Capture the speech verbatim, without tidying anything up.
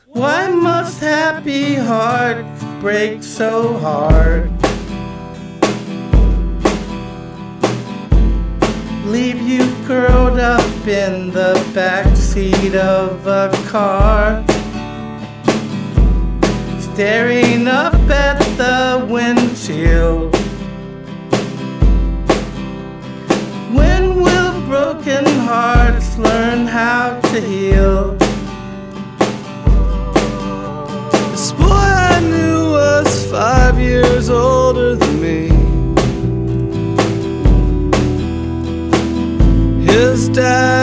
Why must happy hearts break so hard? Leave you curled up in the backseat of a car, staring up at the windshield. When will broken hearts learn how to heal? This boy I knew was five years older than me. His dad